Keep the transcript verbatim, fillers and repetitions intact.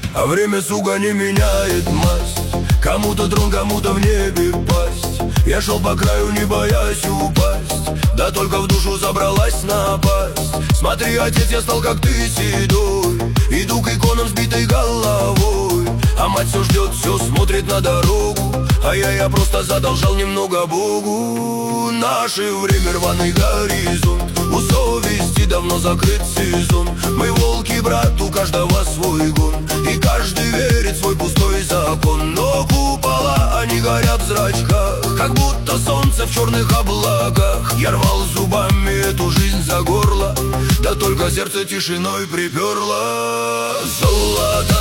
А время, сука, не меняет масть. Кому-то трон, кому-то в небе пасть. Я шел по краю, не боясь упасть. Да только в душу забралась напасть. Смотри, отец, я стал как ты седой. Иду к иконам сбитой головой. А мать все ждет, все смотрит на дорогу. А я, я просто задолжал немного Богу. Наше время, рваный горизонт. У совести давно закрыт сезон. Мы волки, брат, у каждого свой гон. И каждый верит в свой пустой закон. Но купола, они горят в зрачках, как будто солнце в черных облаках. Я рвал зубами эту жизнь за горло, да только сердце тишиной приперло. Золото